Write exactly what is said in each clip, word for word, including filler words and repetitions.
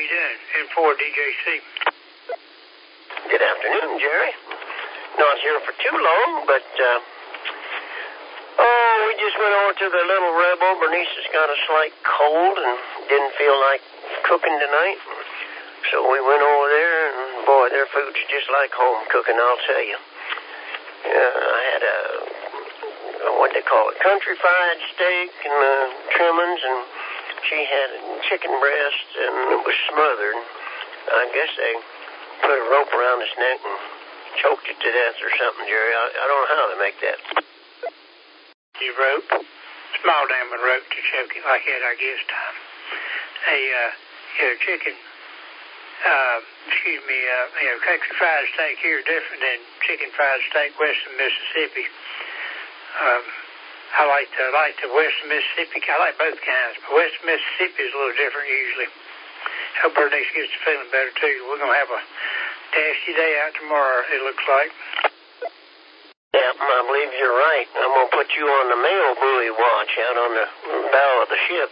you doing? In for D J C. Good afternoon, Jerry. Not here for too long, but, uh, oh, we just went over to the Little Rebel. Bernice has got a slight cold and didn't feel like cooking tonight. So we went over there, and boy, their food's just like home cooking, I'll tell you. Uh, I had a, what they call it, country fried steak and uh, trimmings, and she had a chicken breast, and it was smothered. I guess they put a rope around his neck and choked it to death or something, Jerry. I, I don't know how they make that. You rope? Small diamond rope to choke it like that, I guess, Tom. Hey, uh, you know, chicken, uh, excuse me, uh, you know, country fried steak here is different than chicken fried steak west of Mississippi. Um, I like the, I like the west of Mississippi. I like both kinds, but west of Mississippi is a little different usually. Hope Bernice gets to feeling better, too. We're going to have a nasty day out tomorrow, it looks like. Yeah, I believe you're right. I'm going to put you on the mail buoy watch out on the bow of the ship.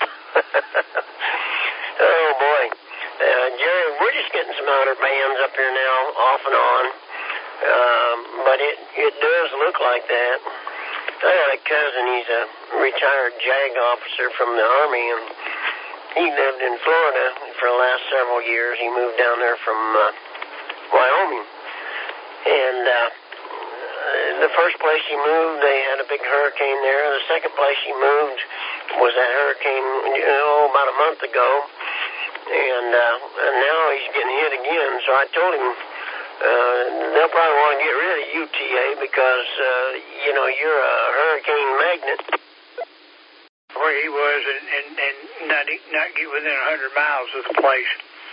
Oh, boy. Uh, Jerry, we're just getting some outer bands up here now, off and on. Um, but it, it does look like that. I got a cousin, he's a retired JAG officer from the Army, and he lived in Florida for the last several years. He moved down there from uh, Wyoming. And uh, the first place he moved, they had a big hurricane there. The second place he moved was that hurricane, you know, about a month ago. And, uh, and now he's getting hit again. So I told him uh, they'll probably want to get rid of U T A because, uh, you know, you're a hurricane magnet. Where he was and, and, and not, not get within one hundred miles of the place.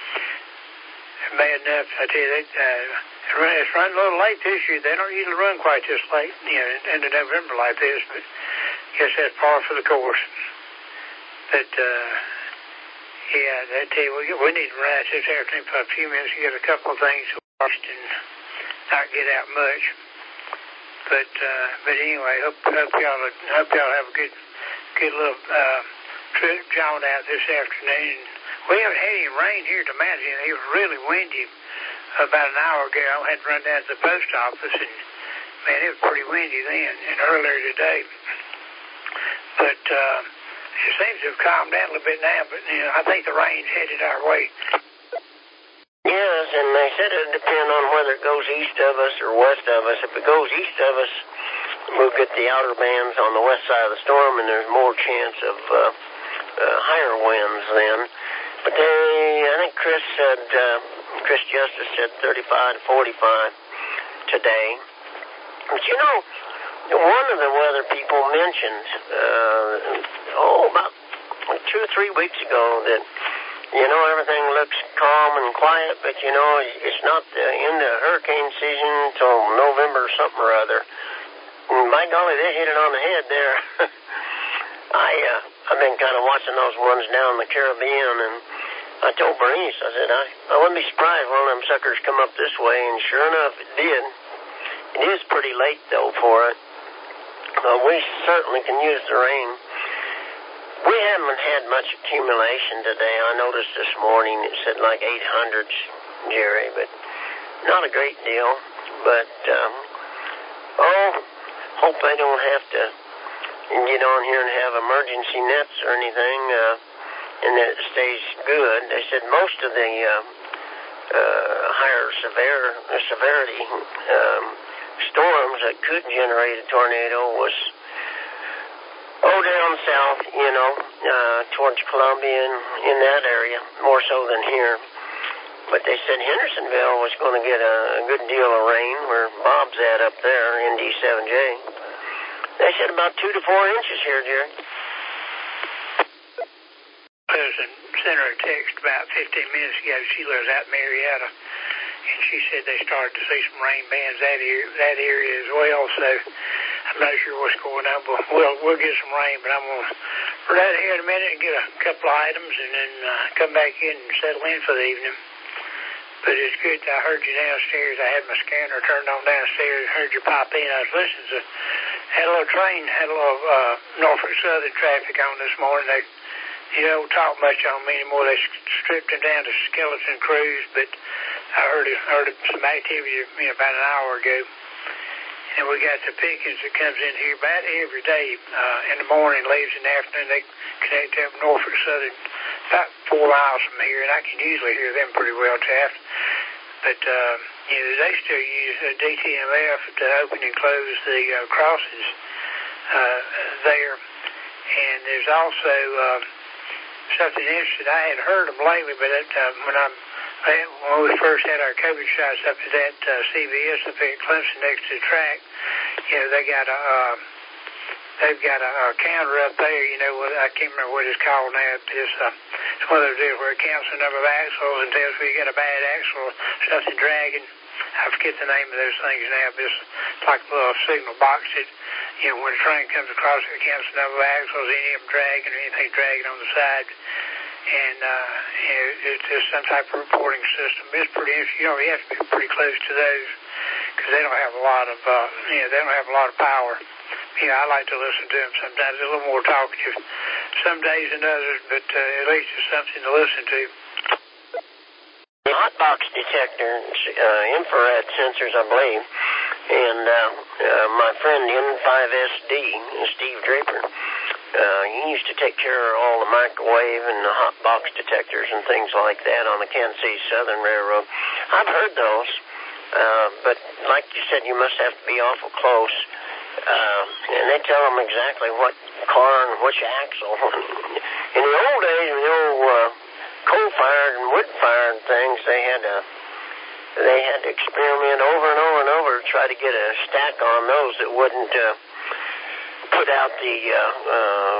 Bad enough, I tell you, they, uh, it's run a little late this year. They don't usually run quite this late, you know, end of November like this, but I guess that's par for the course. But, uh, yeah, I tell you, we, we need to ride this afternoon for a few minutes to get a couple of things washed and not get out much. But, uh, but anyway, hope, hope y'all, hope y'all have a good, good little, uh, trip jaunt out this afternoon. We haven't had any rain here at the mountain. It was really windy about an hour ago. I had to run down to the post office, and, man, it was pretty windy then and earlier today. But uh, it seems to have calmed down a little bit now, but, you know, I think the rain's headed our way. Yes, and they said it would depend on whether it goes east of us or west of us. If it goes east of us, we'll get the outer bands on the west side of the storm, and there's more chance of uh, uh, higher winds then. But they, I think Chris said, uh, Chris Justice said thirty-five to forty-five today. But you know, one of the weather people mentioned, uh, oh, about two or three weeks ago that, you know, everything looks calm and quiet, but you know, it's not the end of hurricane season until November or something or other. And by golly, they hit it on the head there. I, uh, I've been kind of watching those ones down in the Caribbean, and I told Bernice, I said, I, I wouldn't be surprised one of them suckers come up this way, and sure enough, it did. It is pretty late, though, for it. Uh, we certainly can use the rain. We haven't had much accumulation today. I noticed this morning it said like eight hundreds, Jerry, but not a great deal. But, um, oh, hope I don't have to get on here and have emergency nets or anything, uh, and that it stays good. They said most of the uh, uh, higher severe, uh, severity um, storms that could generate a tornado was, oh, down south, you know, uh, towards Columbia and in that area, more so than here. But they said Hendersonville was going to get a, a good deal of rain, where Bob's at up there, N D seven J. They said about two to four inches here, Jerry. Cousin sent her a text about fifteen minutes ago. She lives out in Marietta, and she said they started to see some rain bands that area, that area as well. So I'm not sure what's going on, but we'll we'll get some rain. But I'm gonna run out here in a minute and get a couple of items, and then uh, come back in and settle in for the evening. But it's good. I heard you downstairs. I had my scanner turned on downstairs and heard you pop in. I was listening to, had a little train, had a little uh, Norfolk Southern traffic on this morning. They you don't talk much on them anymore. They stripped them down to skeleton crews, but I heard, heard of some activity, you know, about an hour ago. And we got the Pickens that comes in here about every day uh, in the morning, leaves in the afternoon. They connect up Norfolk Southern about four miles from here, and I can usually hear them pretty well, Taft. But, uh, you know, they still use uh, D T M F to open and close the uh, crosses uh, there. And there's also uh, something interesting. I had heard them lately, but it, uh, when I'm when we first had our COVID shots up at that uh, C V S up at Clemson next to the track, you know, they got a, uh, they've got a, a counter up there, you know, I can't remember what it's called now, but it's, uh, it's one of those deals where it counts the number of axles and tells you you got a bad axle, something dragging. I forget the name of those things now, but it's like a little signal box that, you know, when a train comes across it, it counts the number of axles, any of them dragging or anything dragging on the side. And uh, you know, it's just some type of reporting system. It's pretty interesting. You know, you have to be pretty close to those because they don't have a lot of, uh, you know, they don't have a lot of power. You know, I like to listen to them sometimes. They're a little more talkative some days than others, but uh, at least it's something to listen to. Hotbox detectors, uh, infrared sensors, I believe. And uh, uh, my friend N five S D, Steve Draper, uh, he used to take care of all the microwave and the hot box detectors and things like that on the Kansas City Southern Railroad. I've heard those, uh, but like you said, you must have to be awful close. Uh, and they tell them exactly what car and which axle. In the old days, with the old uh, coal-fired and wood-fired things, they had to they had to experiment over and over and over to try to get a stack on those that wouldn't uh, put out the uh, uh,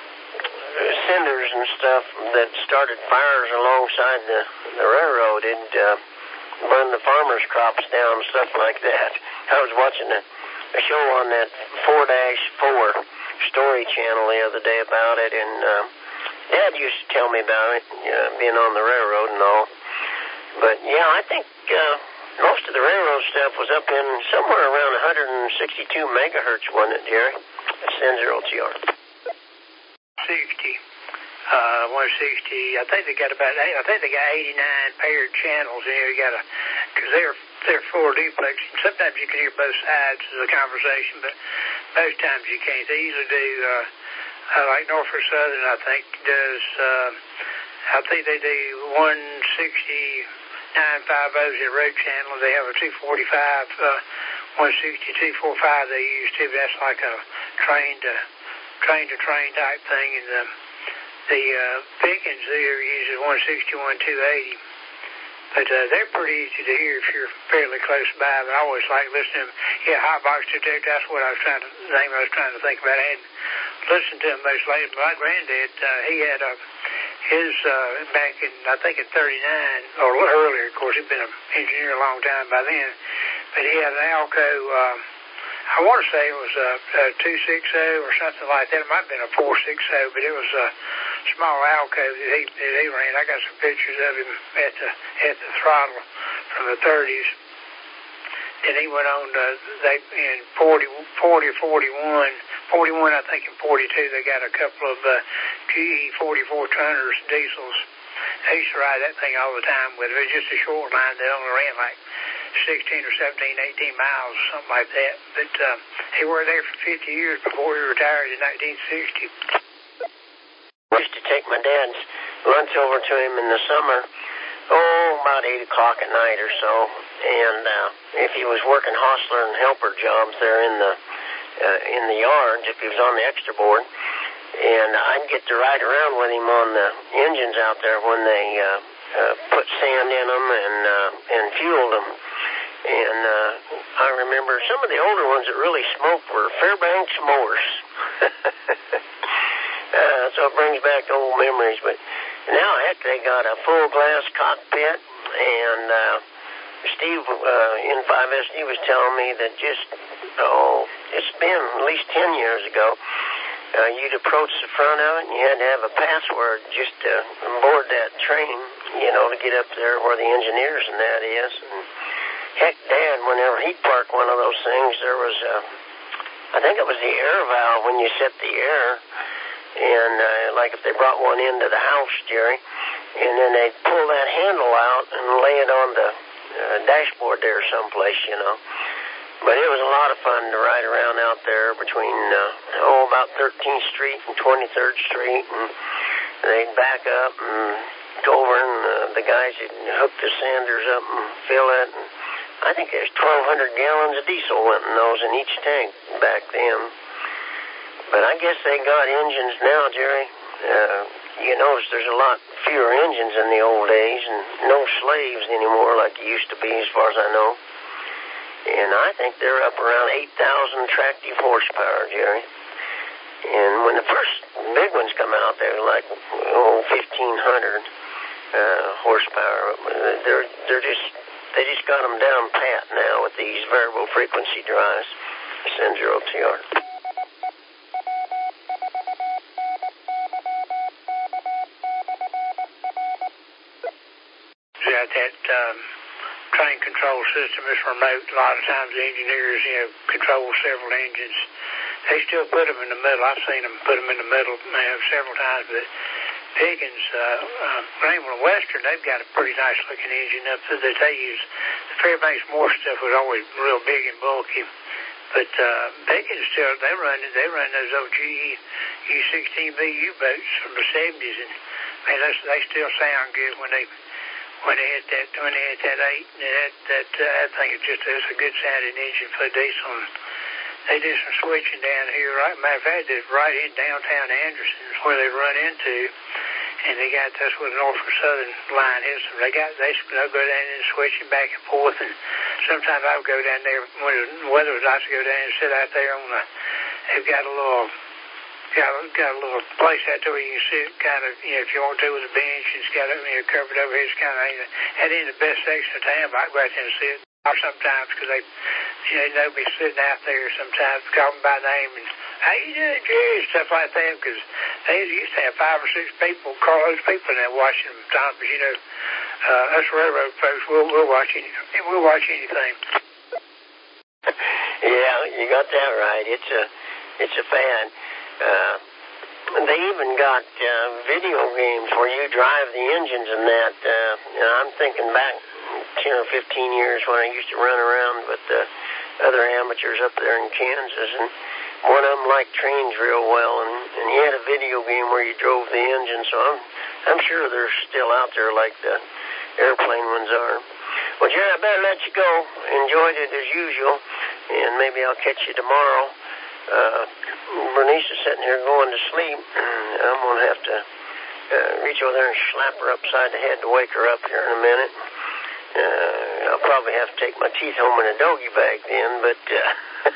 cinders and stuff that started fires alongside the, the railroad and uh, burn the farmers' crops down and stuff like that. I was watching a, a show on that four dash four story channel the other day about it, and uh, Dad used to tell me about it, uh, being on the railroad and all. But, yeah, I think uh, most of the railroad stuff was up in somewhere around one hundred sixty-two megahertz, wasn't it, Jerry? That's N zero T R. sixty. Uh, one sixty. I think they got about, I think they got eighty-nine paired channels in here. You got to, because they're, they're full duplex. Sometimes you can hear both sides of the conversation, but most times you can't. They usually do, uh, uh, like Norfolk Southern, I think, does, uh, I think they do one sixty-nine fifty at road channel. They have a two forty-five, uh, one sixty, two forty-five they use too. That's like a train to train to train type thing. And the, the uh, Pickens there uses one sixty-one, two eighty. But uh, they're pretty easy to hear if you're fairly close by. But I always like listening to them. Yeah, hot box detector, that's what I was trying to, the name I was trying to think about. I hadn't listened to them much lately. My granddad, uh, he had a, his, uh, back in, I think in thirty-nine, or a little earlier, of course, he'd been an engineer a long time by then. But he had an Alco, uh, I want to say it was a, a two sixty or something like that. It might have been a four sixty, but it was a small Alco that he, that he ran. I got some pictures of him at the at the throttle from the thirties. Then he went on to, they, in forty, forty, forty-one, forty-one, I think in forty-two, they got a couple of uh, G E forty-four tonners diesels. They used to ride that thing all the time with it. It was just a short line. They only ran like sixteen or seventeen, eighteen miles or something like that. But uh, he worked there for fifty years before he retired in nineteen sixty. I used to take my dad's lunch over to him in the summer, oh, about eight o'clock at night or so. And uh, if he was working hostler and helper jobs there in the uh, in the yards, if he was on the extra board, and I'd get to ride around with him on the engines out there when they uh, uh, put sand in them and uh, and fueled them. And uh, I remember some of the older ones that really smoked were Fairbanks mowers. uh, so it brings back old memories. But now, heck, they got a full glass cockpit, and uh, Steve uh, N five S D was telling me that just, oh, it's been at least ten years ago, uh, you'd approach the front of it, and you had to have a password just to board that train, you know, to get up there where the engineers and that is. And heck, Dad, whenever he'd park one of those things, there was a, I think it was the air valve when you set the air, and uh, like if they brought one into the house, Jerry, and then they'd pull that handle out and lay it on the uh, dashboard there someplace, you know. But it was a lot of fun to ride around out there between, uh, oh, about thirteenth Street and twenty-third Street, and they'd back up and go over, and uh, the guys would hook the sanders up and fill it, and I think there's twelve hundred gallons of diesel went in those in each tank back then. But I guess they got engines now, Jerry. Uh, you notice there's a lot fewer engines in the old days, and no slaves anymore like it used to be, as far as I know. And I think they're up around eight thousand tractive horsepower, Jerry. And when the first big ones come out, they're like, oh, fifteen hundred uh, horsepower. They're, they're just, they just got them down pat now with these variable frequency drives. Send zero T R. Got that um, train control system is remote. A lot of times the engineers, you know, control several engines. They still put them in the middle. I've seen them put them in the middle, you know, several times. But Pickens, uh, uh, Greenville and Western, they've got a pretty nice looking engine up there that they use. The Fairbanks Moore stuff was always real big and bulky. But uh, Pickens still, they run they run those old G E U sixteen B U-boats from the seventies, and man, they, they still sound good when they when they hit that when they hit that eight. And that that uh, that thing is just it's a good sounding engine for diesel. And they do some switching down here. Right, matter of fact, it's right in downtown Anderson is where they run into, and they got that's where the Norfolk Southern line is. So they got they they'll go down and switching back and forth, and sometimes I would go down there when the weather was nice to go down and sit out there on the. They've got a little. Got a, got a little place out there where you can sit, kind of, you know, if you want to, with a bench. It's got, you know, covered over here. It's kind of, that ain't the best section of town, but I go out there and sit. Or sometimes, because they, you know, they'll be sitting out there sometimes, calling by name, and, how you doing, Jerry, stuff like that, because they used to have five or six people, carloads of people in there watching them, Tom, because, you know, uh, us railroad folks, we'll, we'll watch anything. We'll watch anything. Yeah, you got that right. It's a, it's a fad. Uh, they even got uh, video games where you drive the engines and that. Uh, and I'm thinking back ten or fifteen years when I used to run around with uh, other amateurs up there in Kansas, and one of them liked trains real well, and, and he had a video game where you drove the engine. So I'm I'm sure they're still out there like the airplane ones are. Well, Jerry, I better let you go. Enjoyed it as usual, and maybe I'll catch you tomorrow. Uh, Bernice is sitting here going to sleep, and I'm going to have to uh, reach over there and slap her upside the head to wake her up here in a minute. Uh, I'll probably have to take my teeth home in a doggy bag then, but uh,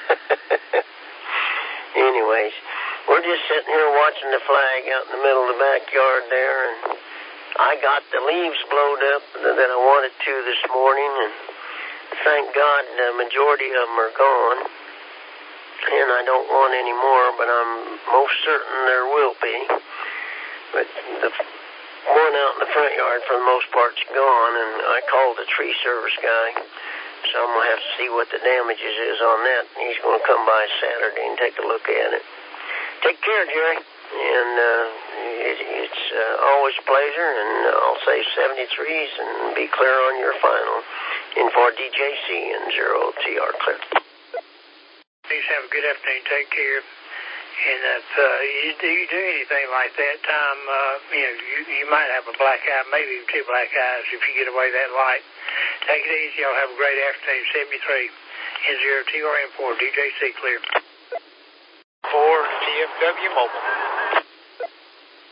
anyways, we're just sitting here watching the flag out in the middle of the backyard there, and I got the leaves blowed up that I wanted to this morning, and thank God the majority of them are gone. And I don't want any more, but I'm most certain there will be. But the one out in the front yard, for the most part, is gone, and I called the tree service guy, so I'm going to have to see what the damages is on that. He's going to come by Saturday and take a look at it. Take care, Jerry, and uh, it, it's uh, always a pleasure, and I'll say seventy-threes and be clear on your final. In for D J C and zero T R clear. Please have a good afternoon. Take care. And if uh, you, do you do anything like that, Tom, uh, you know, you, you might have a black eye, maybe even two black eyes if you get away that light. Take it easy. Y'all have a great afternoon. seventy-three and zero T R M four D J C clear. For T F W Mobile.